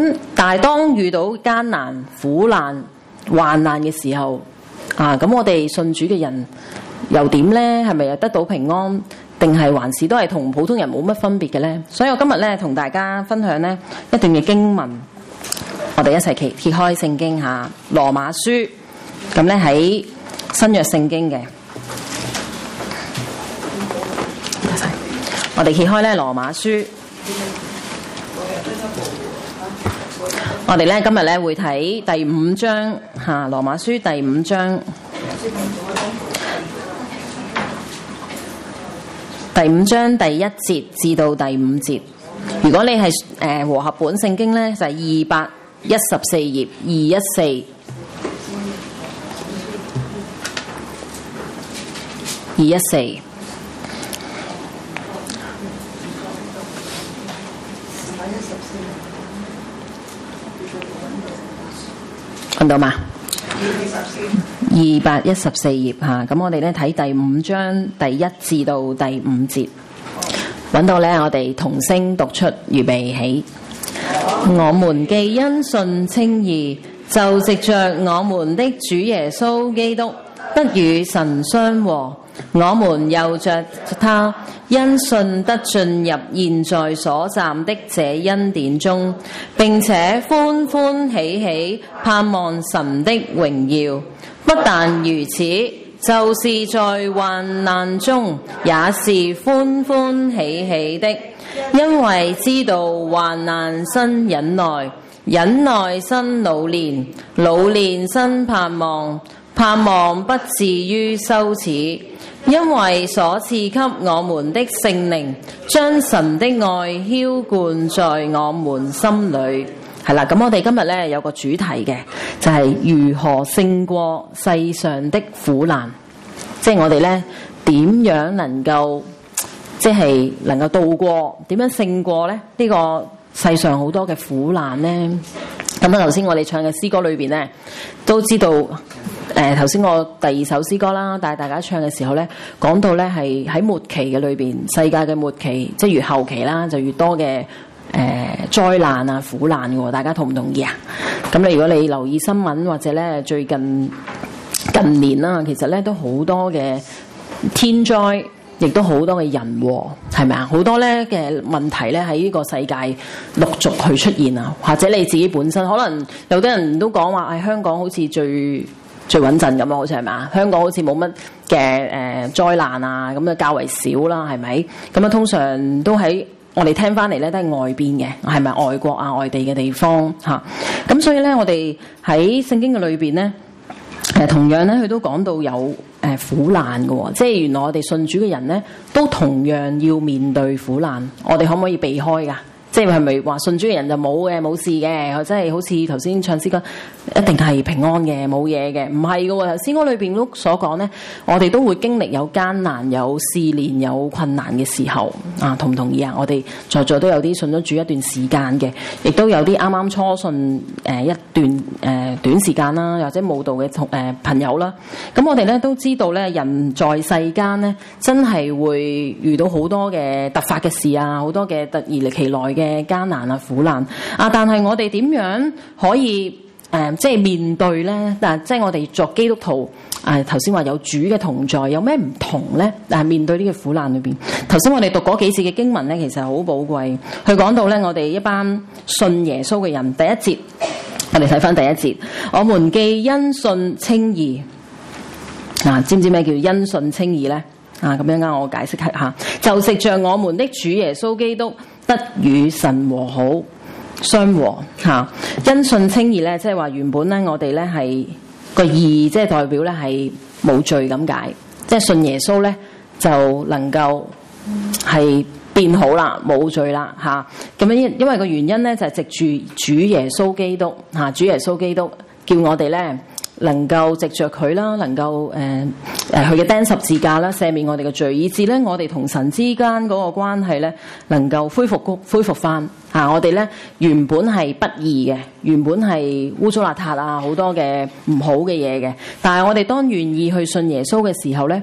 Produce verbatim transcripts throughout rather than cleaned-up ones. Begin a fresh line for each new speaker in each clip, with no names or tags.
咁但係當遇到艱難、苦難、患難嘅時候，啊，咁我哋信主嘅人又點呢？係咪又得到平安？定係還是都係同普通人冇乜分別嘅呢？所以我今日咧同大家分享呢一段嘅經文，我哋一齊揭揭開聖經嚇，羅馬書，咁咧喺新約聖經嘅，我哋揭開咧羅馬書，我哋咧今日咧會睇第五章嚇，羅馬書第五章。第五章第一節至到第五節，如果你係誒和合本聖經咧，就係二百一十四頁，二一四，二一四，揾到嘛？二百一十四頁嚇，咁我哋咧睇第五章第一至到第五節，揾到咧，我哋同聲讀出，預備起。我們既因信稱義，就藉着我們的主耶穌基督得與神相和。我們又着他因信得進入現在所站的這恩典中，並且歡歡喜喜盼望神的榮耀。不但如此，就是在患難中也是歡歡喜喜的，因為知道患難生忍耐，忍耐生老練，老練生盼望，盼望不至於羞恥。因為所賜給我們的聖靈，將神的愛澆灌在我們心裏。係啦，咁我哋今日咧有個主題嘅，就係、是、如何勝過世上的苦難。即係我哋咧點樣能夠，即係能夠度過，點樣勝過咧呢、這個世上好多嘅苦難咧？咁啊，頭先我哋唱嘅詩歌裏邊咧，都知道。誒頭先我第二首詩歌啦，帶大家唱嘅時候咧，講到咧係喺末期嘅裏邊，世界嘅末期，即係越後期啦，就越多嘅誒、呃、災難啊、苦難嘅喎，大家同唔同意啊？咁你如果你留意新聞或者咧最近近年啦，其實咧都好多嘅天災，亦都好多嘅人禍，係咪啊？好多咧嘅問題咧喺呢個世界陸續去出現啊，或者你自己本身可能有啲人都講話，誒香港好似最最穩陣咁啊，好似係咪啊？香港好似冇乜嘅誒災難啊，咁啊較為少啦，係咪？咁啊通常都喺我哋聽翻嚟咧，都係外邊嘅，係咪外國啊、外地嘅地方嚇？咁所以咧，我哋喺聖經嘅裏邊咧，誒同樣咧，佢都講到有誒苦難嘅喎，即係原來我哋信主嘅人咧，都同樣要面對苦難，我哋可唔可以避開㗎？即係係咪話信主嘅人就冇嘅冇事嘅？或者係好似頭先唱詩歌一定係平安嘅冇嘢嘅？唔係嘅喎，詩歌裏邊都所講咧，我哋都會經歷有艱難、有試煉、有困難嘅時候啊，同唔同意啊？我哋在座都有啲信咗主一段時間嘅，亦都有啲啱啱初信誒一段誒、呃、短時間啦，或者慕道嘅同誒朋友啦。咁我哋咧都知道咧，人在世間咧真係會遇到好多嘅突發嘅事啊，好多嘅突如其來嘅艱難啊、苦難啊，但係我哋點樣可以誒、呃，即係面對咧？但係即係我哋作基督徒誒，頭先話有主嘅同在，有咩唔同咧？但係面對呢個苦難裏邊，頭先我哋讀嗰幾次嘅經文咧，其實好寶貴。佢講到咧，我哋一班信耶穌嘅人，第一節，我哋睇翻第一節，我們既因信稱義，啊，知唔知咩叫因信稱義咧？啊，咁樣啱我解釋一下，就藉着我們的主耶穌基督得與神和好相和嚇、啊。因信稱義咧，即係話原本咧我哋咧係個義，即係代表咧係冇罪咁解，即係信耶穌咧就能夠係變好啦，冇罪啦嚇。咁樣因因為個原因咧就係、是、藉住主耶穌基督嚇、啊，主耶穌基督叫我哋咧。能夠藉着佢啦，能夠誒誒佢嘅釘十字架啦，赦免我哋嘅罪，以致咧我哋同神之間嗰個關係咧能夠恢復恢復翻嚇。我哋咧原本係不義嘅，原本係污糟邋遢啊，好多嘅唔好嘅嘢嘅。但係我哋當願意去信耶穌嘅時候咧，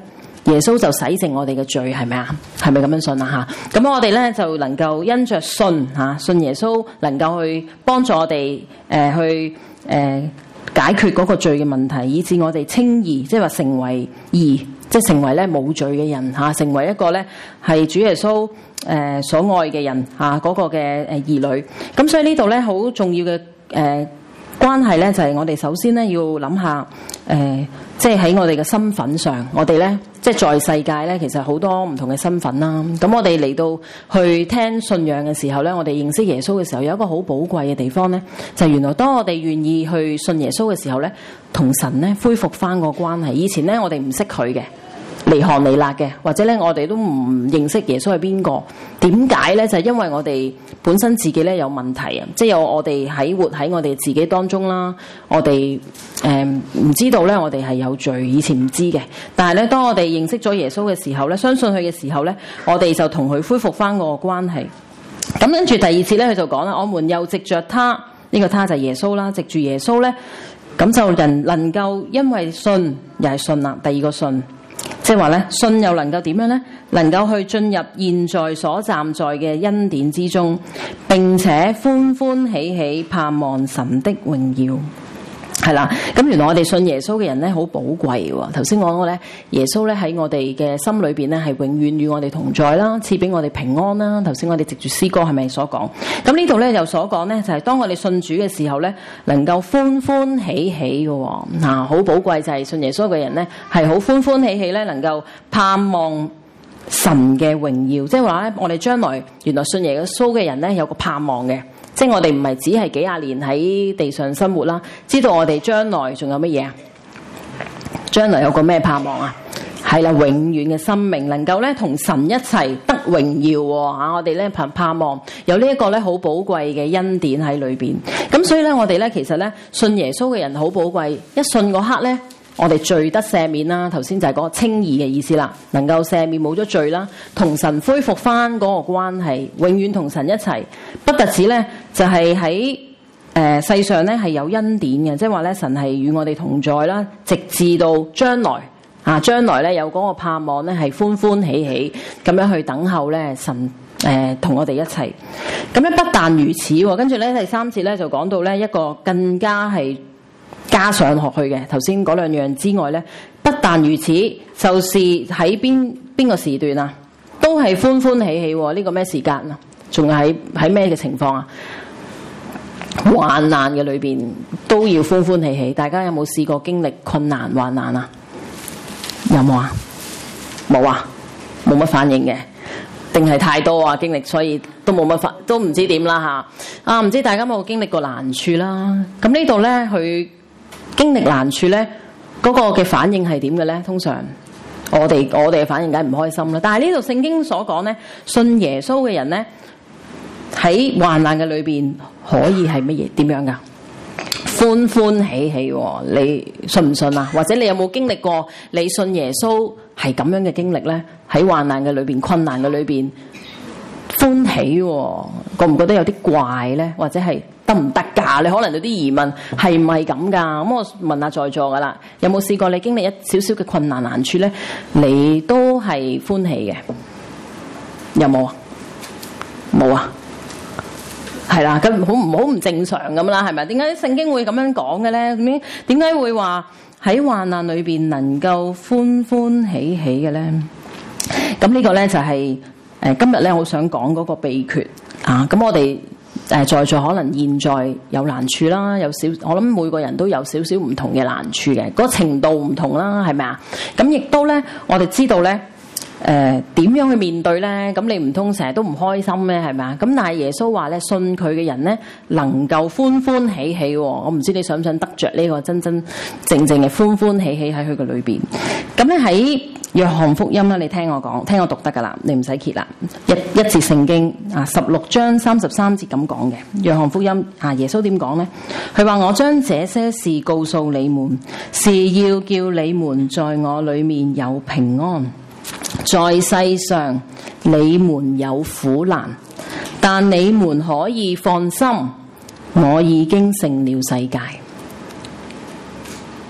耶穌就洗淨我哋嘅罪，係咪啊？係咪咁樣信啊？吓，咁我哋咧就能夠因着信吓，信耶穌能夠去幫助我哋誒、呃、去誒、呃、解決嗰個罪嘅問題，以致我哋稱義，即係話成為義，即係成為咧冇罪嘅人吓，成為一個咧係主耶穌誒、呃、所愛嘅人吓，嗰、那個嘅誒兒女。咁所以呢度咧好重要嘅誒。呃關係咧就係我哋首先咧要諗下，誒、呃，即係喺我哋嘅身份上，我哋咧即係在世界咧，其實好多唔同嘅身份啦。咁我哋嚟到去聽信仰嘅時候咧，我哋認識耶穌嘅時候，有一個好寶貴嘅地方咧，就係原來當我哋願意去信耶穌嘅時候咧，同神咧恢復翻個關係。以前咧我哋唔識佢嘅，離寒離辣嘅，或者咧我哋都唔認識耶穌係邊個。點解咧？就係、是、因為我哋本身自己咧有問題啊，即係有我哋喺活喺我哋自己當中啦。我哋誒唔知道咧，我哋係有罪，以前唔知嘅。但係咧，當我哋認識咗耶穌嘅時候咧，相信佢嘅時候咧，我哋就同佢恢復翻個關係。咁跟住第二節咧，佢就講啦，我們又藉着他，呢、這個他就係耶穌啦，藉住耶穌咧，咁就人能夠因為信，又係信啦。第二個信。即係話咧，信又能夠點樣咧？能夠去進入現在所站在嘅恩典之中，並且歡歡喜喜盼望神的榮耀。係啦，咁原來我哋信耶穌嘅人咧好寶貴喎。頭先講過咧，耶穌咧喺我哋嘅心裏邊咧係永遠與我哋同在啦，賜俾我哋平安啦。頭先我哋藉住詩歌係咪所講？咁呢度咧又所講咧就係、是、當我哋信主嘅時候咧，能夠歡歡喜喜嘅喎。嗱，好寶貴就係信耶穌嘅人咧係好歡歡喜喜咧，能夠盼望神嘅榮耀。即係話咧，我哋將來原來信耶穌嘅人咧有個盼望嘅。即係我哋唔係只係幾廿年喺地上生活啦，知道我哋將來仲有乜嘢啊？將來有個咩盼望啊？係啦，永遠嘅生命能夠咧同神一齊得榮耀喎嚇！我哋咧盼盼望有呢一個咧好寶貴嘅恩典喺裏邊。咁所以咧，我哋咧其實咧信耶穌嘅人好寶貴，一信嗰刻咧。我哋罪得赦免啦，頭先就係嗰個稱義嘅意思啦，能夠赦免冇咗罪啦，同神恢復翻嗰個關係，永遠同神一齊。不特止咧，就係喺誒世上咧係有恩典嘅，即係話咧神係與我哋同在啦，直至到將來啊，將來咧有嗰個盼望咧係歡歡喜喜咁樣去等候咧神誒同、呃、我哋一齊。咁咧不但如此喎，跟住咧第三節咧就講到咧一個更加係。加上學去嘅，頭先嗰兩樣之外咧，不但如此，就是喺邊邊個時段啊，都係歡歡喜喜喎。呢、這個咩時間啊？仲喺喺咩嘅情況啊？患難嘅裏邊都要歡歡喜喜。大家有冇試過經歷困難患難啊？有冇啊？冇啊？冇乜反應嘅，定係太多啊經歷，所以都冇乜反，都唔知點啦吓。啊，唔知大家有冇經歷過難處啦？咁呢度咧，佢。經歷難處咧，嗰、那個嘅反應係點嘅咧？通常我哋我哋嘅反應梗係唔開心啦。但係呢度聖經所講咧，信耶穌嘅人咧喺患難嘅裏邊可以係乜嘢？點樣噶？歡歡喜喜、哦，你信唔信啊？或者你有冇經歷過你信耶穌係咁樣嘅經歷咧？喺患難嘅裏邊、困難嘅裏邊歡喜、哦，覺唔覺得有啲怪咧？或者係？得唔得㗎？你可能有啲疑問，係唔係咁㗎？咁我問下在座㗎啦，有冇試過你經歷一少少嘅困難難處咧？你都係歡喜嘅，有冇啊？冇啊？係啦，咁好唔好唔正常咁啦？係咪？點解聖經會咁樣講嘅咧？咁點解會話喺患難裏邊能夠歡歡喜喜嘅咧？咁呢個咧就係、是、誒今日咧，我想講嗰個秘訣啊！咁我哋。誒在座可能現在有難處啦，有少我諗每個人都有少少唔同嘅難處嘅，嗰個程度唔同啦，係咪啊？咁亦都咧，我哋知道咧，誒點樣去面對咧？咁你唔通成日都唔開心咩？係咪啊？咁但係耶穌話咧，信佢嘅人咧，能夠歡歡喜喜喎。我唔知你想唔想得着呢個真真正正嘅歡歡喜喜喺佢嘅裏邊。咁咧喺約翰福音啦，你聽我講，聽我讀得噶啦，你唔使揭啦。一一節聖經啊，十六章三十三節咁講嘅。約翰福音啊，耶穌點講咧？佢話：我將這些事告訴你們，是要叫你們在我裏面有平安。在世上你們有苦難，但你們可以放心，我已經勝了世界。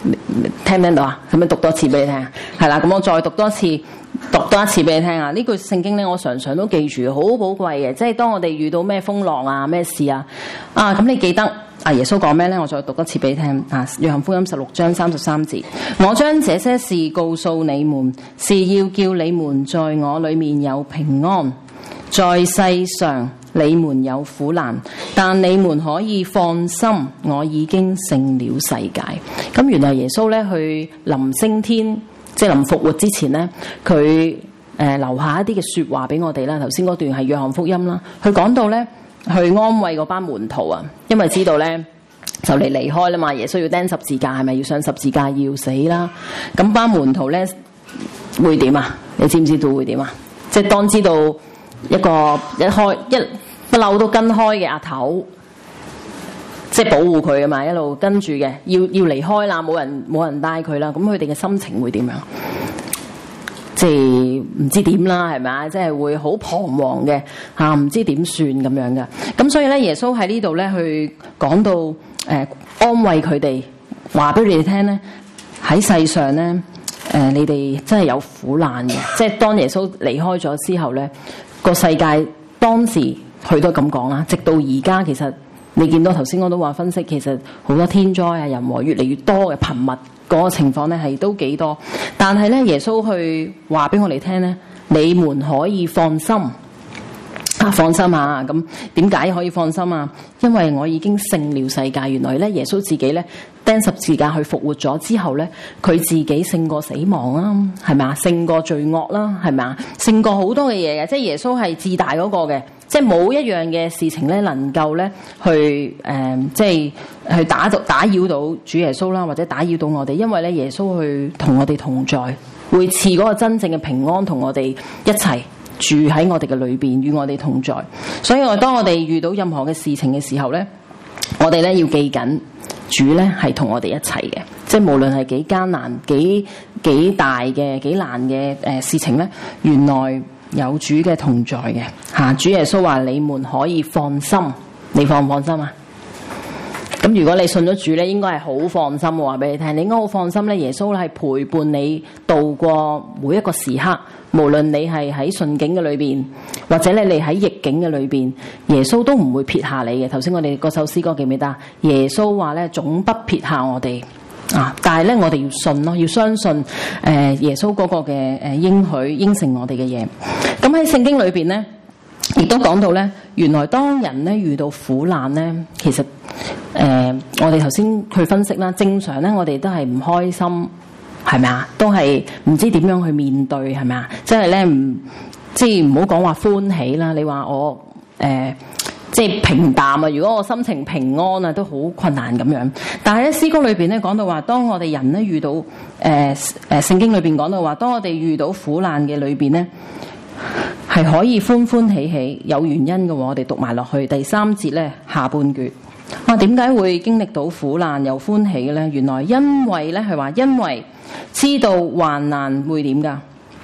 聽唔聽到啊？係咪讀多次俾你聽？係啦，咁我再讀多次，讀多一次俾你聽啊！呢句聖經咧，我常常都記住，好寶貴嘅。即係當我哋遇到咩風浪啊、咩事啊，啊咁你記得啊耶穌講咩咧？我再讀多次俾你聽啊！約翰福音十六章三十三節，我將這些事告訴你們，是要叫你們在我裡面有平安。在世上你們有苦難，但你們可以放心，我已經勝了世界。咁原來耶穌咧去臨升天，即係臨復活之前咧，佢誒、呃、留下一啲嘅説話俾我哋啦。頭先嗰段係約翰福音啦，佢講到咧去安慰嗰班門徒啊，因為知道咧就嚟離開啦嘛，耶穌要釘十字架，係咪要上十字架要死啦？咁班門徒咧會點啊？你知唔知道會點啊？即係當知道。一個一開一不嬲都跟開嘅阿頭，即係保護佢啊嘛，一路跟住嘅，要要離開啦，冇人冇人帶佢啦，咁佢哋嘅心情會點樣？即係唔知點啦，係咪啊？即係會好彷徨嘅嚇，唔知點算咁樣嘅。咁所以咧，耶穌喺呢度咧去講到誒、呃、安慰佢哋，話俾你哋聽咧，喺世上咧誒、呃、你哋真係有苦難嘅，即係當耶穌離開咗之後咧。個世界當時佢都咁講啦，直到而家其實你見到頭先我都話分析，其實好多天災啊、人禍越嚟越多嘅頻密嗰個情況咧係都幾多，但係咧耶穌去話俾我哋聽咧，你們可以放心啊，放心啊！咁點解可以放心啊？因為我已經勝了世界。原來咧耶穌自己咧釘十字架去復活咗之後咧，佢自己勝過死亡啦，係咪啊？勝過罪惡啦，係咪啊？勝過好多嘅嘢嘅，即係耶穌係至大嗰個嘅，即係冇一樣嘅事情咧能夠咧去誒、呃，即係去打到打擾到主耶穌啦，或者打擾到我哋，因為咧耶穌去同我哋同在，會賜嗰個真正嘅平安同我哋一齊住喺我哋嘅裏邊，與我哋同在。所以我當我哋遇到任何嘅事情嘅時候咧，我哋咧要記緊。主咧係同我哋一齊嘅，即係無論係幾艱難、幾幾大嘅、幾難嘅誒、呃、事情咧，原來有主嘅同在嘅嚇、啊。主耶穌話：你們可以放心，你放唔放心啊？咁如果你信咗主咧，應該係好放心。我話俾你聽，你應該好放心咧。耶穌咧係陪伴你度過每一個時刻，無論你係喺順境嘅裏邊，或者咧你喺逆境嘅裏邊，耶穌都唔會撇下你嘅。頭先我哋嗰首詩歌記唔記得？耶穌話咧總不撇下我哋啊！但係咧我哋要信咯，要相信誒、呃、耶穌嗰個嘅誒應許應承我哋嘅嘢。咁喺聖經裏邊咧，亦都講到咧，原來當人咧遇到苦難咧，其實誒、呃、我哋頭先去分析啦，正常咧我哋都係唔開心。係咪啊？都係唔知點樣去面對，係咪啊？即係咧唔，即係唔好講話歡喜啦。你話我誒、呃，即係平淡啊。如果我心情平安啊，都好困難咁樣。但係咧詩歌裏邊咧講到話，當我哋人咧遇到誒誒聖經裏邊講到話，當我哋遇到苦難嘅裏邊咧，係可以歡歡喜喜，有原因嘅。我哋讀埋落去第三節咧下半句。啊，點解會經歷到苦難又歡喜嘅咧？原來因為咧係話，因為知道患難會點㗎？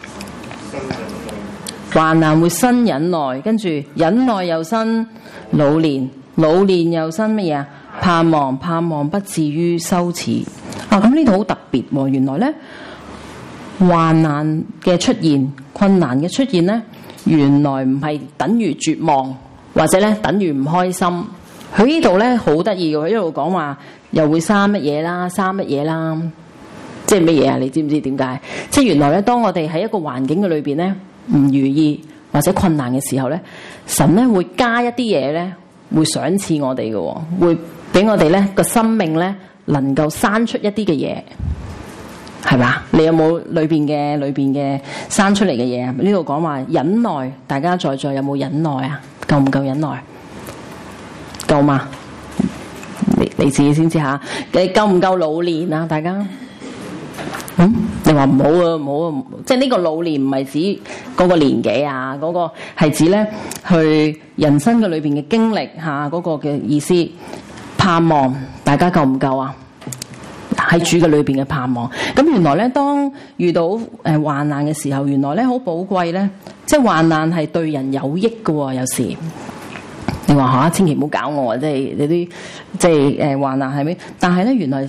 患難會生忍耐，跟住忍耐又生老練，老練又生乜嘢啊？盼望，盼望不至於羞恥。啊，咁呢度好特別喎！原來咧患難嘅出現、困難嘅出現咧，原來唔係等於絕望，或者咧等於唔開心。佢呢度咧好得意嘅，佢一路講話又會生乜嘢啦，生乜嘢啦，即係乜嘢啊？你知唔知點解？即係原來咧，當我哋喺一個環境嘅裏邊咧唔如意或者困難嘅時候咧，神咧會加一啲嘢咧，會賞賜我哋嘅，會俾我哋咧個生命咧能夠生出一啲嘅嘢，係嘛？你有冇裏邊嘅裏邊嘅生出嚟嘅嘢啊？呢度講話忍耐，大家在座有冇忍耐啊？夠唔夠忍耐？夠嘛？你你自己先知下，你夠唔夠老練啊？大家，嗯，你話唔好啊，唔好啊，即係呢個老練唔係指嗰個年紀啊，嗰、嗰個係指咧去人生嘅裏邊嘅經歷吓，嗰、嗰個嘅意思。盼望大家夠唔夠啊？喺主嘅裏邊嘅盼望。咁原來咧，當遇到誒患難嘅時候，原來咧好寶貴咧，即係患難係對人有益嘅，有時。你話吓，千祈唔好搞我啊！即係你啲即係誒患難係咩？但係咧，原來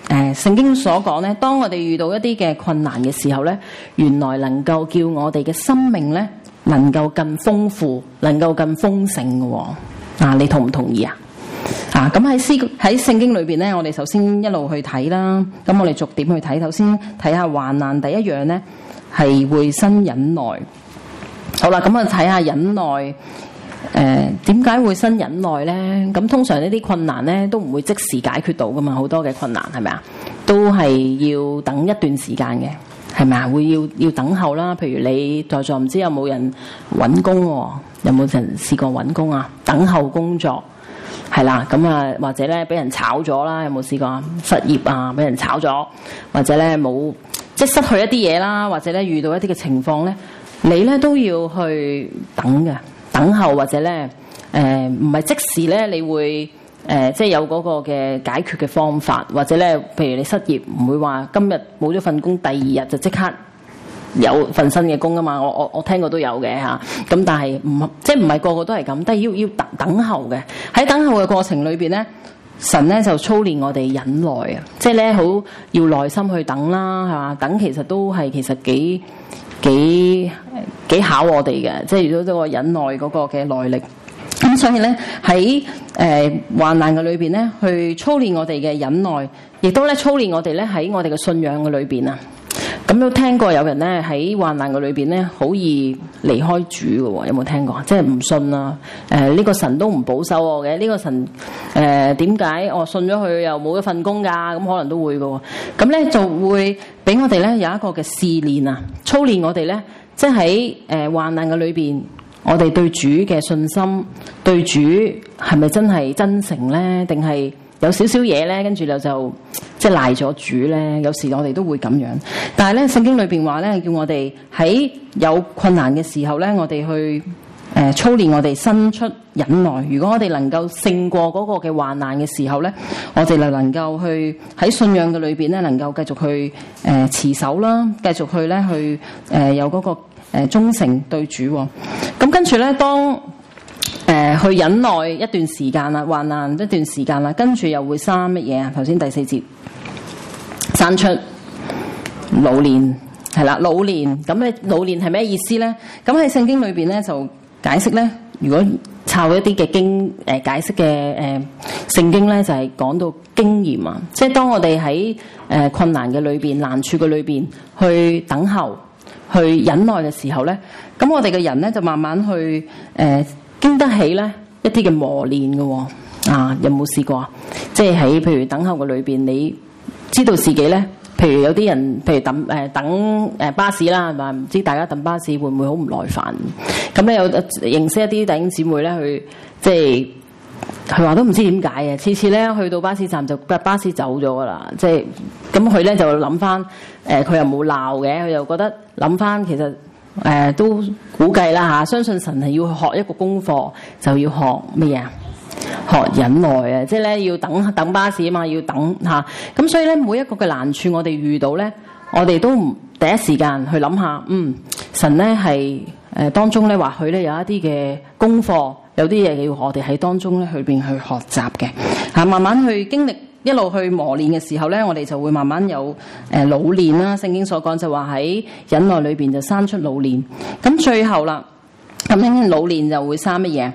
誒聖經所講咧，當我哋遇到一啲嘅困難嘅時候咧，原來能夠叫我哋嘅生命咧能夠更豐富，能夠更豐盛嘅喎。啊，你同唔同意啊？啊，咁喺詩喺聖經裏邊咧，我哋首先一路去睇啦。咁我哋逐點去睇，首先睇下患難第一樣咧係會生忍耐。好啦，咁啊睇下忍耐。誒點解會生忍耐咧？咁通常呢啲困難咧都唔會即時解決到噶嘛，好多嘅困難係咪啊？都係要等一段時間嘅，係咪啊？會要要等候啦。譬如你在座唔知有冇人揾工喎？有冇人試過揾工啊？等候工作係啦，咁啊或者咧俾人炒咗啦，有冇試過失業啊？俾人炒咗，或者咧冇即係失去一啲嘢啦，或者咧遇到一啲嘅情況咧，你咧都要去等嘅。等候或者咧，誒唔係即時咧，你會誒、呃、即係有嗰個嘅解決嘅方法，或者咧，譬如你失業，唔會話今日冇咗份工，第二日就即刻有份新嘅工啊嘛。我我我聽過都有嘅嚇，咁但係唔即係唔係個個都係咁，但係要要等等候嘅。喺等候嘅過程裏邊咧，神咧就操練我哋忍耐啊，即係咧好要耐心去等啦，係嘛？等其實都係其實幾。幾幾考我哋嘅，即係遇到呢個忍耐嗰個嘅耐力。咁所以咧喺誒患難嘅裏邊咧，去操練我哋嘅忍耐，亦都咧操練我哋咧喺我哋嘅信仰嘅裏邊啊。咁都聽過有人咧喺患難嘅裏邊咧，好易離開主嘅喎，有冇聽過？即係唔信啊！誒、呃、呢、這個神都唔保守我嘅，呢、這個神誒點解我信咗佢又冇一份工㗎？咁可能都會嘅喎。咁咧就會俾我哋咧有一個嘅試煉啊，操練我哋咧，即係喺誒患難嘅裏邊，我哋對主嘅信心，對主係咪真係真誠咧？定係有少少嘢咧，跟住就就即係賴咗主咧。有時我哋都會咁樣，但係咧聖經裏邊話咧，叫我哋喺有困難嘅時候咧，我哋去誒、呃、操練我哋生出忍耐。如果我哋能夠勝過嗰個嘅患難嘅時候咧，我哋就能夠去喺信仰嘅裏邊咧，能夠繼續去誒、呃、持守啦，繼續去咧去誒、呃、有嗰、那個誒、呃、忠誠對主。咁跟住咧，當誒、呃、去忍耐一段時間啦，患難一段時間啦，跟住又會生乜嘢啊？頭先第四節生出老年，係啦，老年。咁咧老年係咩意思咧？咁喺聖經裏邊咧就解釋咧，如果抄一啲嘅經誒、呃、解釋嘅誒聖經咧，就係、是、講到經驗啊，即係當我哋喺誒困難嘅裏邊、難處嘅裏邊去等候、去忍耐嘅時候咧，咁我哋嘅人咧就慢慢去誒。呃經得起咧一啲嘅磨練嘅喎，啊有冇試過啊？即係喺譬如等候嘅裏邊，你知道自己咧，譬如有啲人，譬如等誒、呃、等誒巴士啦，係嘛？唔知大家等巴士會唔會好唔耐煩？咁咧有認識一啲弟兄姊妹咧，去即係佢話都唔知點解嘅，次次咧去到巴士站就巴士走咗噶啦，即係咁佢咧就諗翻誒，佢、呃、又冇鬧嘅，佢又覺得諗翻其實。誒、呃、都估計啦嚇，相信神係要學一個功課，就要學咩嘢？學忍耐啊！即係咧要等等巴士啊嘛，要等嚇。咁、啊、所以咧每一個嘅難處，我哋遇到咧，我哋都唔第一時間去諗下，嗯，神咧係誒當中咧，或許咧有一啲嘅功課，有啲嘢要我哋喺當中咧去邊去學習嘅嚇，慢慢去經歷。一路去磨練嘅時候咧，我哋就會慢慢有誒老練啦。聖經所講就話喺忍耐裏邊就生出老練。咁最後啦，咁樣老練就會生乜嘢？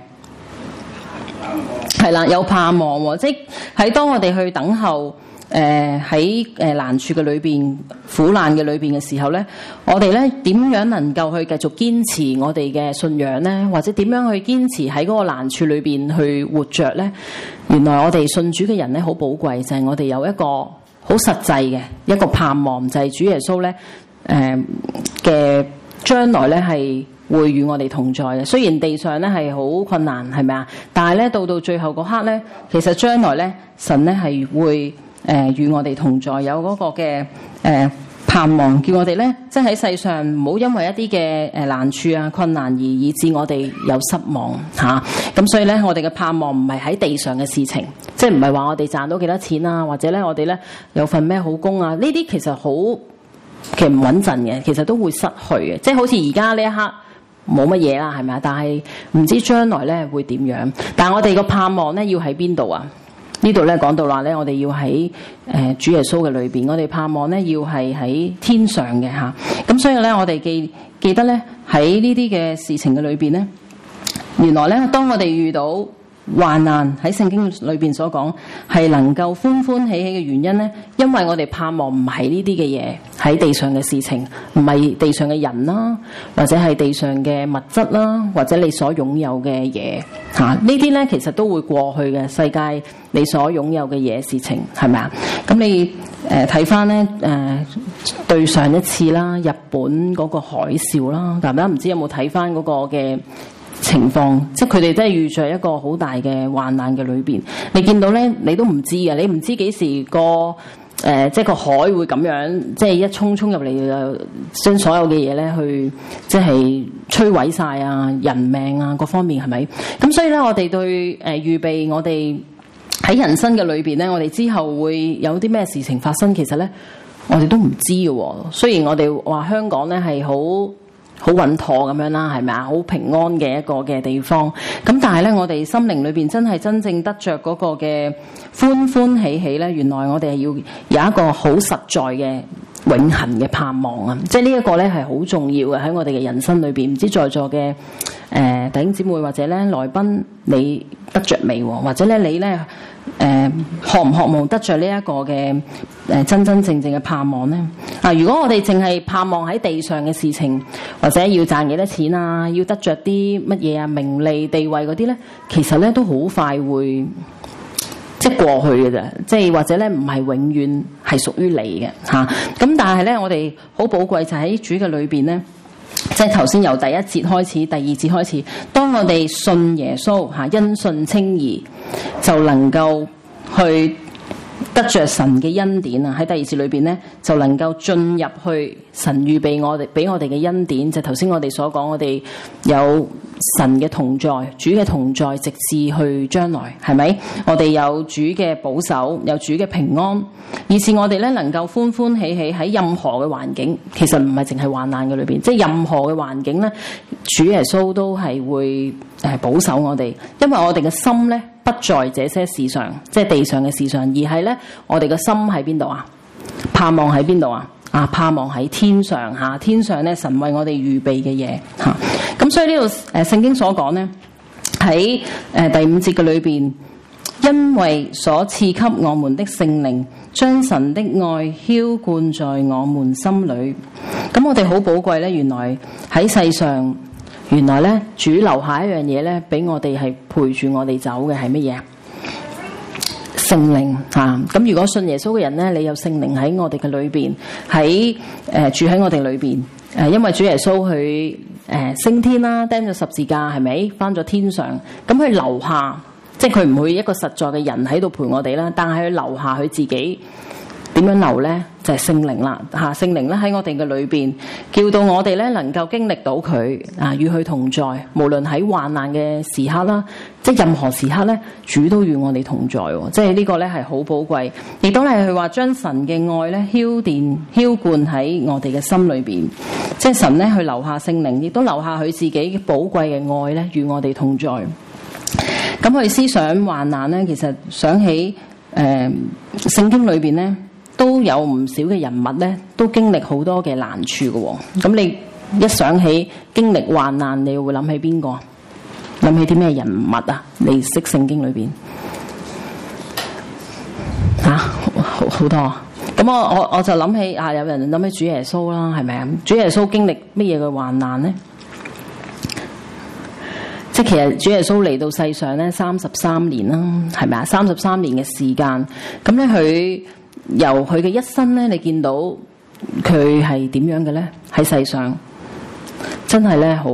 係啦，有盼望喎。即係喺當我哋去等候誒喺誒難處嘅裏邊、苦難嘅裏邊嘅時候咧，我哋咧點樣能夠去繼續堅持我哋嘅信仰咧？或者點樣去堅持喺嗰個難處裏邊去活着咧？原來我哋信主嘅人咧好寶貴，就係、是、我哋有一個好實際嘅一個盼望，就係、是、主耶穌咧誒嘅將來咧係會與我哋同在嘅。雖然地上咧係好困難，係咪啊？但係咧到到最後嗰刻咧，其實將來咧神咧係會誒、呃、與我哋同在，有嗰個嘅誒。呃盼望叫我哋咧，即係喺世上唔好因為一啲嘅誒難處啊、困難而以致我哋有失望嚇。咁、啊、所以咧，我哋嘅盼望唔係喺地上嘅事情，即係唔係話我哋賺到幾多錢啊，或者咧我哋咧有份咩好工啊？呢啲其實好其實唔穩陣嘅，其實都會失去嘅。即係好似而家呢一刻冇乜嘢啦，係咪啊？但係唔知將來咧會點樣？但係我哋個盼望咧要喺邊度啊？ 呢度咧講到話咧，我哋要喺誒、呃、主耶穌嘅裏邊，我哋盼望咧要係喺天上嘅嚇。咁所以咧，我哋記記得咧喺呢啲嘅事情嘅裏邊咧，原來咧當我哋遇到患難，喺聖經裏邊所講係能夠歡歡喜喜嘅原因咧，因為我哋盼望唔係呢啲嘅嘢，喺地上嘅事情，唔係地上嘅人啦，或者係地上嘅物質啦，或者你所擁有嘅嘢嚇，呢啲咧其實都會過去嘅。世界你所擁有嘅嘢事情係咪啊？咁你誒睇翻咧誒對上一次啦，日本嗰個海嘯啦，大家唔知有冇睇翻嗰個嘅情況，即係佢哋真係遇着一個好大嘅患難嘅裏邊。你見到咧，你都唔知啊！你唔知幾時個誒、呃，即係個海會咁樣，即係一衝衝入嚟就將所有嘅嘢咧去，即係摧毀晒啊，人命啊，各方面係咪？咁所以咧，我哋對誒、呃、預備我哋喺人生嘅裏邊咧，我哋之後會有啲咩事情發生，其實咧我哋都唔知嘅、哦。雖然我哋話香港咧係好好穩妥咁樣啦，係咪啊？好平安嘅一個嘅地方。咁但係咧，我哋心靈裏邊真係真正得着嗰個嘅歡歡喜喜咧，原來我哋係要有一個好實在嘅永恆嘅盼望啊！即係呢一個咧係好重要嘅喺我哋嘅人生裏邊。唔知在座嘅誒、呃、弟兄姊妹或者咧來賓，你得着未？或者咧你咧誒渴唔渴望得着呢一個嘅誒真真正正嘅盼望咧？啊！如果我哋淨係盼望喺地上嘅事情，或者要賺幾多錢啊，要得着啲乜嘢啊，名利地位嗰啲咧，其實咧都好快會即係過去嘅啫，即係或者咧唔係永遠係屬於你嘅嚇。咁、啊、但係咧，我哋好寶貴就喺主嘅裏邊咧，即係頭先由第一節開始，第二節開始，當我哋信耶穌嚇、啊，因信稱義，就能夠去得着神嘅恩典啊！喺第二節裏邊咧，就能夠進入去神預備我哋俾我哋嘅恩典。就頭先我哋所講，我哋有神嘅同在，主嘅同在，直至去將來，係咪？我哋有主嘅保守，有主嘅平安，以致我哋咧能夠歡歡喜喜喺任何嘅環境。其實唔係淨係患難嘅裏邊，即係任何嘅環境咧，主耶穌都係會誒保守我哋，因為我哋嘅心咧，不在這些事上，即係地上嘅事上，而係咧我哋嘅心喺邊度啊？盼望喺邊度啊？啊，盼望喺天上嚇，天上咧神為我哋預備嘅嘢嚇。咁所以呢度誒聖經所講咧，喺誒第五節嘅裏邊，因為所賜給我們的聖靈，將神的愛澆灌在我們心裏。咁我哋好寶貴咧，原來喺世上。原來咧，主留下一樣嘢咧，俾我哋係陪住我哋走嘅係乜嘢？聖靈嚇。咁、啊、如果信耶穌嘅人咧，你有聖靈喺我哋嘅裏邊，喺誒、呃、住喺我哋裏邊。誒、呃，因為主耶穌佢誒、呃、升天啦，釘咗十字架係咪？返咗天上，咁佢留下，即係佢唔會一個實在嘅人喺度陪我哋啦，但係佢留下佢自己。點樣留呢？就係、是、聖靈啦，嚇、啊、聖靈咧喺我哋嘅裏邊，叫到我哋咧能夠經歷到佢啊，與佢同在。無論喺患難嘅時刻啦，即係任何時刻咧，主都與我哋同在。即係呢個咧係好寶貴，亦都係佢話將神嘅愛咧澆奠澆灌喺我哋嘅心裏邊。即係神咧去留下聖靈，亦都留下佢自己寶貴嘅愛咧，與我哋同在。咁佢思想患難咧，其實想起誒、呃、聖經裏邊咧。都有唔少嘅人物咧，都經歷好多嘅難處嘅喎、哦。咁你一想起經歷患難，你會諗起邊個？諗起啲咩人物啊？你識聖經裏邊嚇好好多。咁我我我就諗起啊，有人諗起主耶穌啦，係咪啊？主耶穌經歷乜嘢嘅患難咧？即係其實主耶穌嚟到世上咧，三十三年啦，係咪啊？三十三年嘅時間，咁咧佢。由佢嘅一生咧，你見到佢係點樣嘅咧？喺世上真係咧好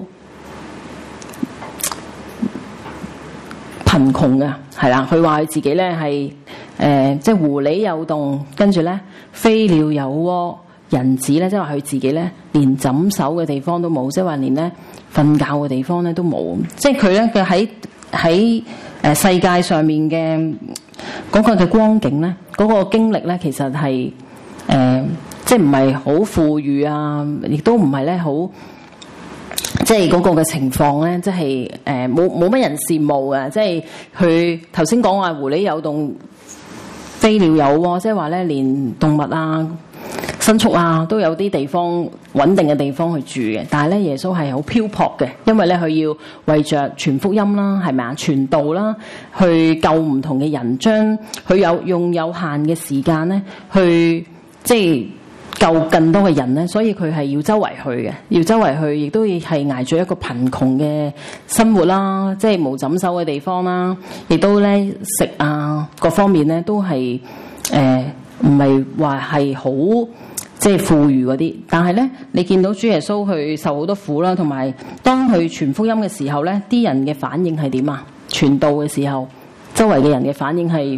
貧窮嘅，係啦。佢話佢自己咧係誒，即係狐狸有洞，跟住咧飛鳥有窩，人子咧即係話佢自己咧連枕首嘅地方都冇，即係話連咧瞓覺嘅地方咧都冇。即係佢咧佢喺喺誒世界上面嘅。嗰個嘅光景咧，嗰、那個經歷咧，其實係誒、呃，即係唔係好富裕啊，亦都唔係咧好即係嗰個嘅情況咧，即係誒冇冇乜人羨慕嘅，即係佢頭先講話狐狸有洞，飛鳥有窩，即係話咧連動物啊、牲畜啊都有啲地方穩定嘅地方去住嘅。但係咧耶穌係好漂泊嘅，因為咧佢要為着傳福音啦，係咪啊？傳道啦，去救唔同嘅人，將佢有用有限嘅時間咧去即係。救更多嘅人咧，所以佢係要周圍去嘅，要周圍去，亦都係捱住一個貧窮嘅生活啦，即係冇枕頭嘅地方啦，亦都咧食啊各方面咧都係誒唔係話係好即係富裕嗰啲，但係咧你見到主耶穌去受好多苦啦，同埋當佢傳福音嘅時候咧，啲人嘅反應係點啊？傳道嘅時候，周圍嘅人嘅反應係。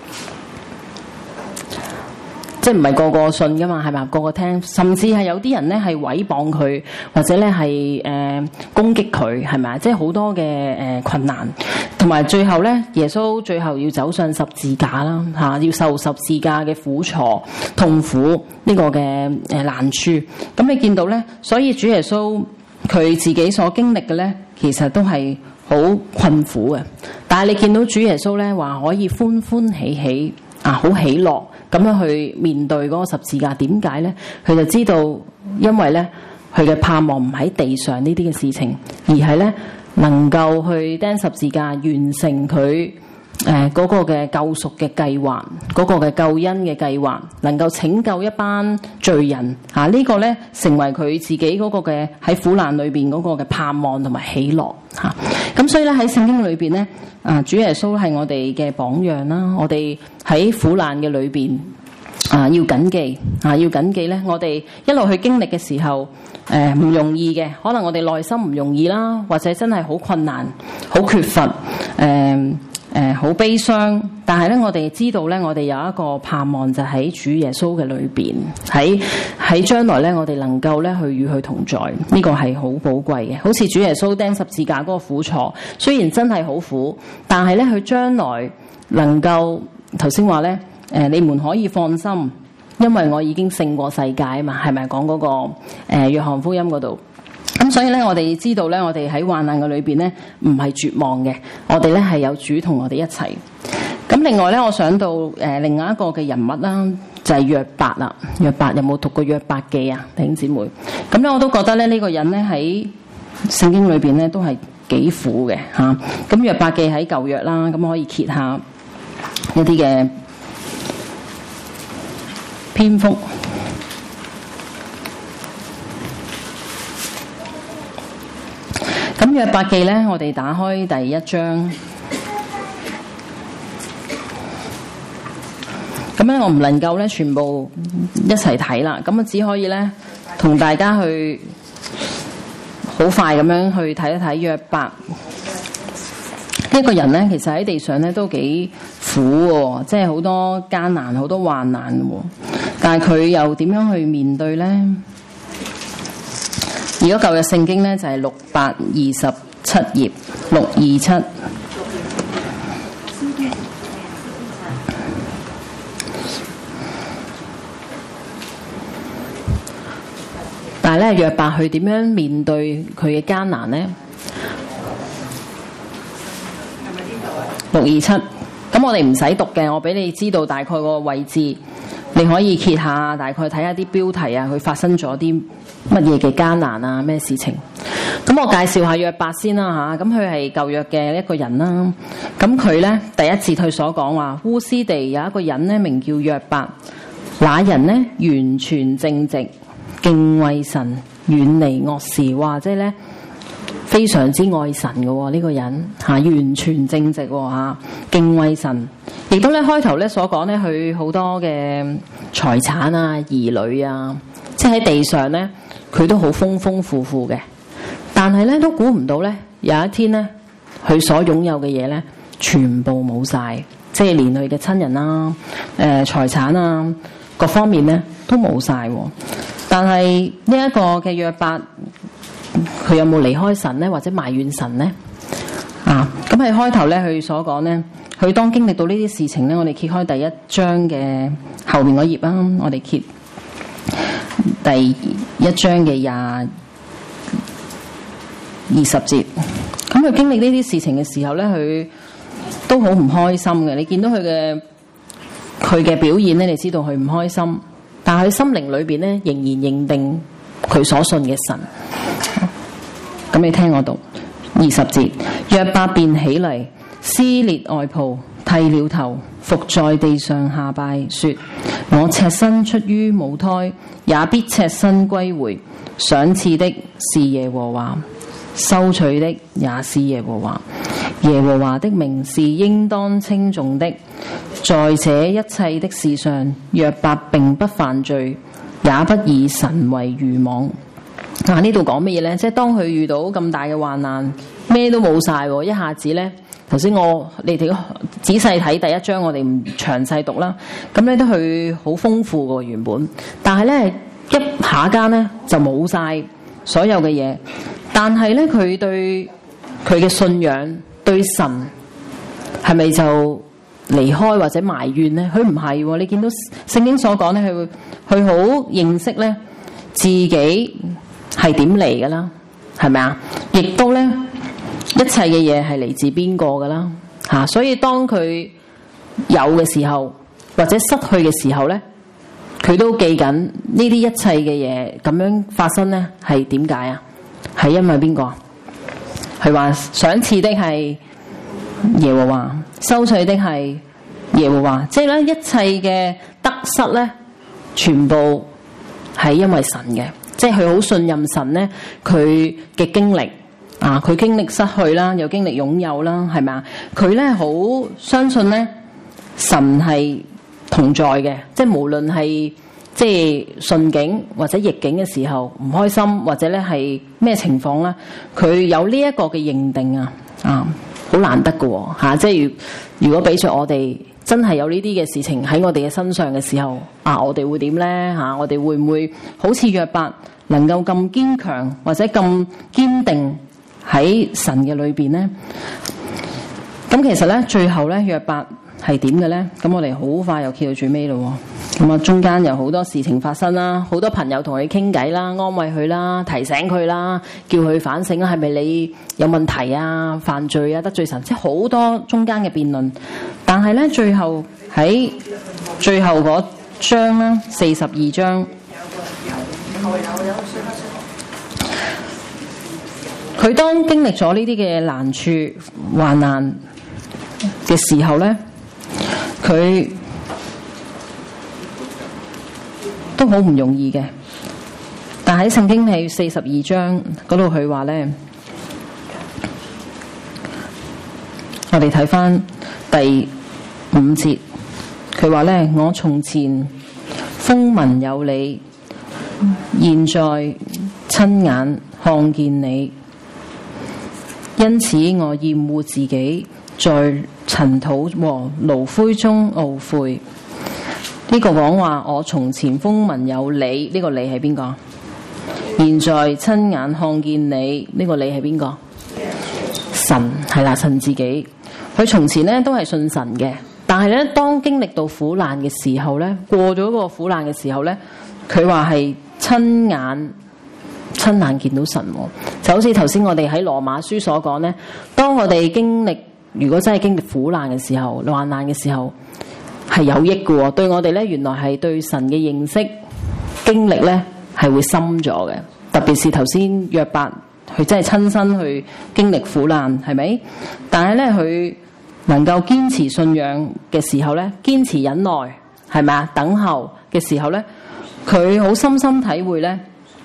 即係唔係個個信噶嘛，係咪？個個聽，甚至係有啲人咧係毀謗佢，或者咧係誒攻擊佢，係咪啊？即係好多嘅誒、呃、困難，同埋最後咧，耶穌最後要走上十字架啦，嚇、啊，要受十字架嘅苦楚、痛苦呢個嘅誒難處。咁你見到咧，所以主耶穌佢自己所經歷嘅咧，其實都係好困苦嘅。但係你見到主耶穌咧話可以歡歡喜喜啊，好喜樂。咁樣去面對嗰個十字架，點解咧？佢就知道，因為咧，佢嘅盼望唔喺地上呢啲嘅事情，而係咧能夠去釘十字架，完成佢誒嗰個嘅救贖嘅計劃，嗰、嗰個嘅救恩嘅計劃，能夠拯救一班罪人嚇。啊這個、呢個咧成為佢自己嗰個嘅喺苦難裏邊嗰個嘅盼望同埋喜樂嚇。咁、啊、所以咧喺聖經裏邊咧。啊！主耶穌係我哋嘅榜樣啦，我哋喺苦難嘅裏邊啊，要謹記啊，要謹記咧，我哋一路去經歷嘅時候，誒、呃、唔容易嘅，可能我哋內心唔容易啦，或者真係好困難、好缺乏、誒誒好悲傷。但係咧，我哋知道咧，我哋有一個盼望就喺主耶穌嘅裏邊，喺喺將來咧，我哋能夠咧去與佢同在，呢、這個係好寶貴嘅。好似主耶穌釘十字架嗰個苦楚，雖然真係好苦，但係咧佢將來能夠頭先話咧，誒、呃、你們可以放心，因為我已經勝過世界啊嘛，係咪講嗰個誒、呃、約翰福音嗰度？咁所以咧，我哋知道咧，我哋喺患難嘅裏邊咧，唔係絕望嘅，我哋咧係有主同我哋一齊。咁另外咧，我想到誒、呃、另外一個嘅人物啦，就係約伯啦。約伯有冇讀過約伯記啊，弟兄姊妹？咁咧我都覺得咧呢、這個人咧喺聖經裏邊咧都係幾苦嘅嚇。咁、啊、約伯記喺舊約啦，咁可以揭下一啲嘅篇幅。咁約伯記咧，我哋打開第一章。咁咧，我唔能夠咧全部一齊睇啦。咁啊，只可以咧同大家去好快咁樣去睇一睇約伯呢一個人咧，其實喺地上咧都幾苦喎，即係好多艱難、好多患難喎。但係佢又點樣去面對咧？如果舊約聖經咧就係六百二十七頁，六二七。但係咧，約伯佢點樣面對佢嘅艱難咧？六二七，咁我哋唔使讀嘅，我俾你知道大概個位置，你可以揭下，大概睇下啲標題啊，佢發生咗啲乜嘢嘅艱難啊，咩事情？咁我介紹下約伯先啦嚇，咁佢係舊約嘅一個人啦。咁佢咧第一節佢所講話，烏斯地有一個人咧名叫約伯，那人咧完全正直，敬畏神，遠離惡事，哇！即係咧非常之愛神嘅喎，呢個人嚇，完全正直喎嚇，敬畏神。亦都咧開頭咧所講咧，佢好多嘅財產啊、兒女啊，即係喺地上咧，佢都好豐豐富富嘅。但係咧都估唔到咧，有一天咧，佢所擁有嘅嘢咧，全部冇晒，即係連佢嘅親人啦、誒、呃、財產啊各方面咧都冇晒。但係呢一個嘅約伯，佢有冇離開神咧，或者埋怨神咧？啊，咁喺開頭咧，佢所講咧，佢當經歷到呢啲事情咧，我哋揭開第一章嘅後面嗰頁啦，我哋揭第一章嘅廿二十節。咁佢經歷呢啲事情嘅時候咧，佢都好唔開心嘅。你見到佢嘅佢嘅表現咧，你知道佢唔開心，但係佢心靈裏邊咧仍然認定佢所信嘅神。咁你聽我讀二十節，約伯便起嚟，撕裂外袍，剃了頭，伏在地上下拜，說：我赤身出於母胎，也必赤身歸回。賞賜的是耶和華，收取的也是耶和華。耶和華的名是應當稱頌的。在這一切的事上，約伯並不犯罪，也不以神為愚妄。嗱，呢度講乜嘢呢？即係當佢遇到咁大嘅患難，咩都冇晒，一下子呢，頭先我你哋仔細睇第一章，我哋唔詳細讀啦。咁咧都佢好豐富嘅原本，但係呢，一下間呢就冇晒所有嘅嘢。但係呢，佢對佢嘅信仰對神係咪就離開或者埋怨呢？佢唔係喎。你見到聖經所講呢，佢會佢好認識呢自己係點嚟㗎啦，係咪啊？亦都咧，一切嘅嘢係嚟自邊個㗎啦？嚇、啊！所以當佢有嘅時候，或者失去嘅時候咧，佢都記緊呢啲一切嘅嘢咁樣發生咧，係點解啊？係因為邊個？佢話賞賜的係耶和華，收取的係耶和華，即係咧一切嘅得失咧，全部係因為神嘅。即係佢好信任神咧，佢嘅經歷啊，佢經歷失去啦，又經歷擁有啦，係咪啊？佢咧好相信咧，神係同在嘅，即係無論係即係順境或者逆境嘅時候，唔開心或者咧係咩情況啦，佢有呢一個嘅認定啊，啊，好難得㗎喎嚇！即係如如果俾著我哋。真係有呢啲嘅事情喺我哋嘅身上嘅時候，啊，我哋會點呢？嚇、啊，我哋會唔會好似約伯能夠咁堅強或者咁堅定喺神嘅裏邊呢？咁其實呢，最後呢，約伯係點嘅呢？咁我哋好快又跳到最尾咯。咁啊，中間有好多事情發生啦，好多朋友同佢傾偈啦，安慰佢啦，提醒佢啦，叫佢反省啊，係咪你有問題啊、犯罪啊、得罪神？即係好多中間嘅辯論。但係咧，最後喺最後嗰章啦，四十二章，佢當經歷咗呢啲嘅難處、患難嘅時候咧，佢都好唔容易嘅。但喺聖經係四十二章嗰度，佢話咧，我哋睇返第五節，佢話咧：我從前風聞有你，現在親眼看見你，因此我厭惡自己，在塵土和爐灰中懊悔。呢、這個講話，我從前風聞有你，呢、這個你係邊個？現在親眼看見你，呢、這個你係邊個？神，係啦，神自己。佢從前咧都係信神嘅。但係咧，當經歷到苦難嘅時候咧，過咗個苦難嘅時候咧，佢話係親眼親眼見到神喎，就好似頭先我哋喺羅馬書所講咧，當我哋經歷，如果真係經歷苦難嘅時候、患難嘅時候，係有益嘅喎，對我哋咧，原來係對神嘅認識經歷咧係會深咗嘅，特別是頭先約伯，佢真係親身去經歷苦難，係咪？但係咧，佢能夠堅持信仰嘅時候咧，堅持忍耐，係咪啊？等候嘅時候咧，佢好深深體會咧，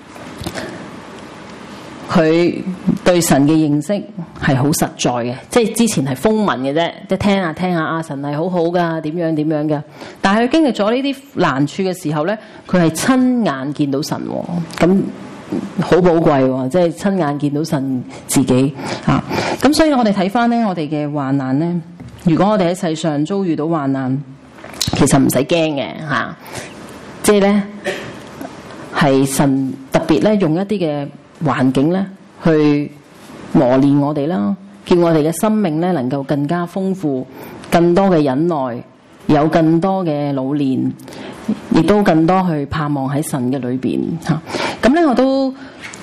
佢對神嘅認識係好實在嘅，即係之前係風聞嘅啫，即係聽下聽下啊，神係好好噶，點樣點樣嘅。但係佢經歷咗呢啲難處嘅時候咧，佢係親眼見到神，咁好寶貴喎，即係親眼見到神自己啊。咁所以我哋睇翻咧，我哋嘅患難咧，如果我哋喺世上遭遇到患難，其實唔使驚嘅嚇，即係咧係神特別咧用一啲嘅環境咧去磨練我哋啦，叫我哋嘅生命咧能夠更加豐富，更多嘅忍耐，有更多嘅老練，亦都更多去盼望喺神嘅裏邊嚇。咁咧我都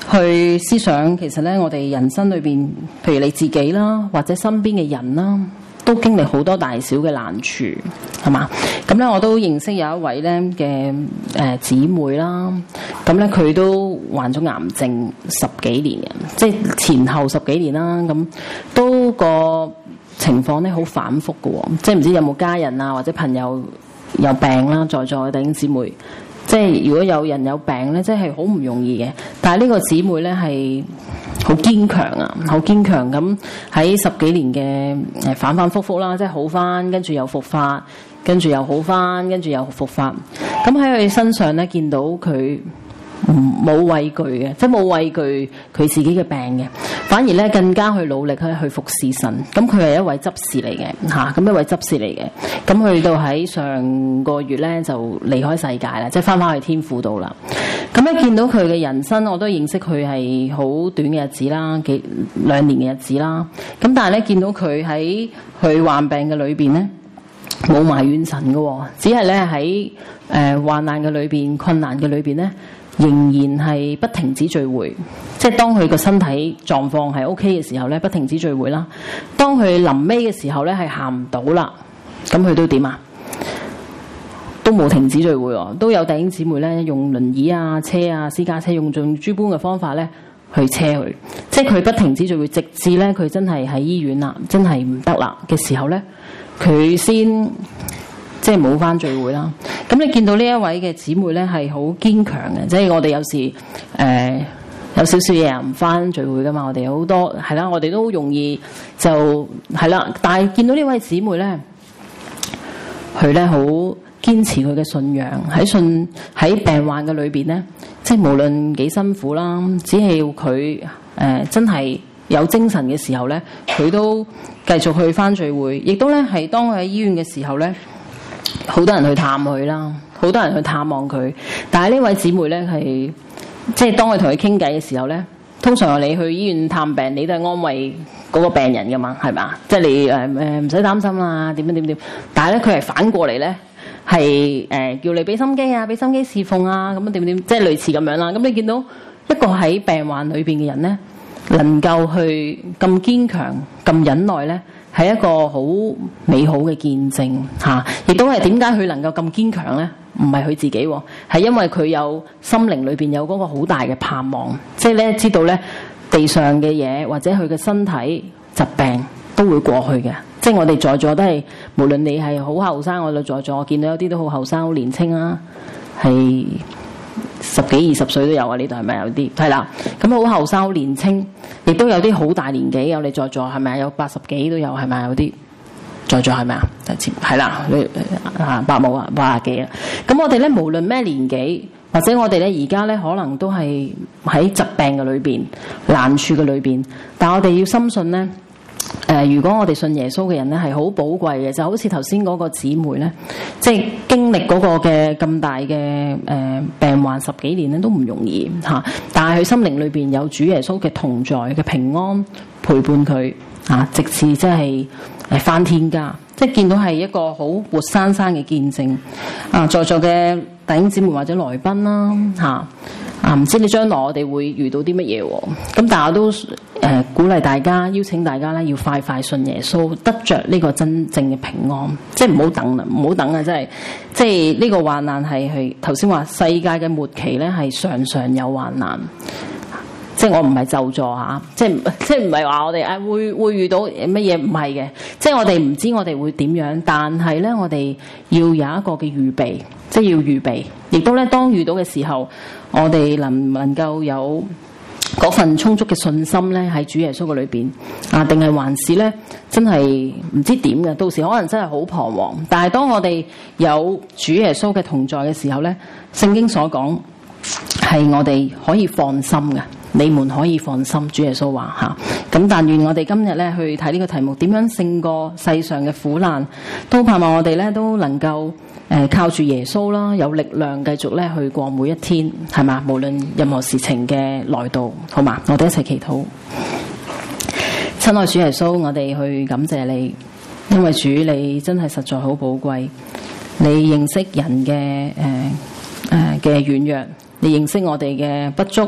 去思想，其實咧我哋人生裏邊，譬如你自己啦，或者身邊嘅人啦，都經歷好多大小嘅難處，係嘛？咁咧我都認識有一位咧嘅誒姊妹啦，咁咧佢都患咗癌症十幾年嘅，即係前後十幾年啦，咁都個情況咧好反覆嘅喎，即係唔知有冇家人啊或者朋友有病啦，在座嘅弟兄姊妹。即係如果有人有病咧，即係好唔容易嘅。但係呢個姊妹咧係好堅強啊，好堅強咁喺十幾年嘅誒反反覆覆啦，即係好返，跟住又復發，跟住又好返，跟住又復發。咁喺佢身上咧見到佢冇畏懼嘅，即係冇畏懼佢自己嘅病嘅，反而咧更加去努力去去服侍神。咁佢係一位執事嚟嘅嚇，咁一位執事嚟嘅。咁去到喺上個月咧就離開世界啦，即係翻返去天父度啦。咁咧見到佢嘅人生，我都認識佢係好短嘅日子啦，幾兩年嘅日子啦。咁但係咧見到佢喺佢患病嘅裏邊咧，冇埋怨神嘅喎，只係咧喺誒患難嘅裏邊、困難嘅裏邊咧，仍然係不停止聚會。即係當佢個身體狀況係 OK 嘅時候咧，不停止聚會啦。當佢臨尾嘅時候咧，係行唔到啦。咁佢都點啊？都冇停止聚會喎，都有弟兄姊妹咧用輪椅啊、車啊、私家車用盡諸般嘅方法咧去車佢。即係佢不停止聚會，直至咧佢真係喺醫院啦，真係唔得啦嘅時候咧，佢先即係冇返聚會啦。咁你見到呢一位嘅姊妹咧係好堅強嘅，即係我哋有時誒、呃、有少少嘢唔返聚會㗎嘛，我哋好多係啦，我哋都好容易就係啦。但係見到呢位姊妹咧，佢咧好堅持佢嘅信仰，喺信喺病患嘅裏邊咧，即係無論幾辛苦啦，只係要佢誒真係有精神嘅時候咧，佢都繼續去返聚會，亦都咧係當佢喺醫院嘅時候咧，好多人去探佢啦，好多人去探望佢。但係呢位姊妹咧係即係當佢同佢傾偈嘅時候咧，通常你去醫院探病，你都係安慰嗰個病人噶嘛，係嘛？即係你誒誒唔使擔心啦，點樣點點。但係咧佢係反過嚟咧，係誒、呃、叫你俾心機啊，俾心機侍奉啊，咁樣點點，即係類似咁樣啦。咁你見到一個喺病患裏邊嘅人咧，能夠去咁堅強、咁忍耐咧，係一個好美好嘅見證嚇。亦都係點解佢能夠咁堅強咧？唔係佢自己，係因為佢有心靈裏邊有嗰個好大嘅盼望，即係咧知道咧地上嘅嘢或者佢嘅身體疾病都會過去嘅。即係我哋在座都係，無論你係好後生，我哋在座我見到有啲都好後生、好年青啊，係十幾二十歲都有啊。呢度係咪有啲？係啦，咁好後生、好年青，亦都有啲好大年紀。有你在座係咪有八十幾都有係咪有啲？在座係咪啊？係啦，啊八冇啊，八廿幾啊。咁我哋咧無論咩年紀，或者我哋咧而家咧可能都係喺疾病嘅裏邊、難處嘅裏邊，但係我哋要深信咧。誒、呃，如果我哋信耶穌嘅人咧，係好寶貴嘅，就好似頭先嗰個姊妹咧，即係經歷嗰個嘅咁大嘅誒、呃、病患十幾年咧，都唔容易嚇、啊。但係佢心靈裏邊有主耶穌嘅同在嘅平安陪伴佢啊，直至即係誒返天家，即係見到係一個好活生生嘅見證啊！在座嘅弟兄姊妹或者來賓啦嚇。啊！唔知你將來我哋會遇到啲乜嘢喎？咁但係我都誒、呃、鼓勵大家，邀請大家咧要快快信耶穌，得着呢個真正嘅平安，即係唔好等啦，唔好等啊！真係，即係呢個患難係係頭先話世界嘅末期咧，係常常有患難。即係我唔係咒詛嚇，即係即係唔係話我哋誒會會遇到乜嘢？唔係嘅，即係我哋唔知我哋會點樣，但係咧我哋要有一個嘅預備，即係要預備，亦都咧當遇到嘅時候，我哋能唔能夠有嗰份充足嘅信心咧喺主耶穌嘅裏邊啊？定係還是咧真係唔知點嘅？到時可能真係好彷徨。但係當我哋有主耶穌嘅同在嘅時候咧，聖經所講係我哋可以放心嘅。你們可以放心，主耶穌話嚇。咁但願我哋今日咧去睇呢個題目，點樣勝過世上嘅苦難，都盼望我哋咧都能夠誒、呃、靠住耶穌啦，有力量繼續咧去過每一天，係嘛？無論任何事情嘅來到，好嘛？我哋一齊祈禱。親愛主耶穌，我哋去感謝你，因為主你真係實在好寶貴，你認識人嘅誒誒嘅軟弱。你認識我哋嘅不足，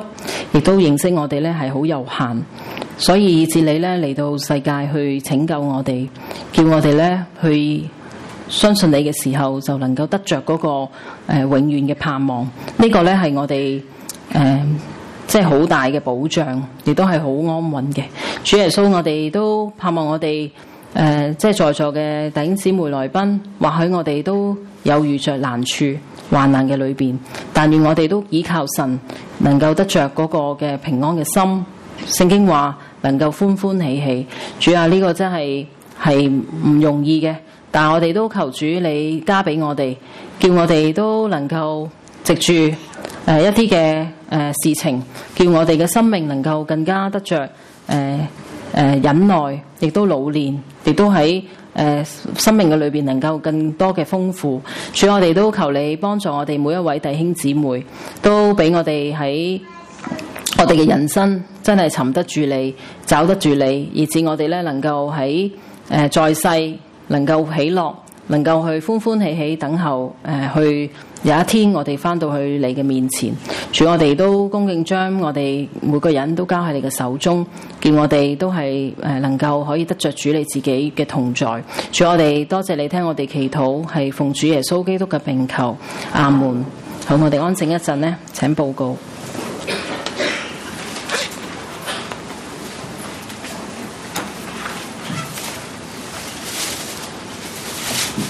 亦都認識我哋咧係好有限，所以以至你咧嚟到世界去拯救我哋，叫我哋咧去相信你嘅時候，就能夠得着嗰、那個誒、呃、永遠嘅盼望。呢、這個咧係我哋誒即係好大嘅保障，亦都係好安穩嘅。主耶穌，我哋都盼望我哋誒即係在座嘅弟兄姊妹來賓，或許我哋都有遇着難處患難嘅裏邊，但願我哋都倚靠神，能夠得着嗰個嘅平安嘅心。聖經話能夠歡歡喜喜。主啊，呢、這個真係係唔容易嘅。但係我哋都求主你加俾我哋，叫我哋都能夠藉住誒一啲嘅誒事情，叫我哋嘅生命能夠更加得着誒誒、呃呃、忍耐，亦都老練，亦都喺誒、呃、生命嘅裏邊能夠更多嘅豐富。主，我哋都求你幫助我哋每一位弟兄姊妹，都俾我哋喺我哋嘅人生真係尋得住你，找得住你，以致我哋咧能夠喺誒、呃、在世。能夠喜樂，能夠去歡歡喜喜等候，誒、呃、去有一天我哋返到去你嘅面前。主，我哋都恭敬將我哋每個人都交喺你嘅手中，叫我哋都係誒能夠可以得着主你自己嘅同在。主，我哋多謝你聽我哋祈禱，係奉主耶穌基督嘅名求，阿門。好，我哋安靜一陣呢，請報告。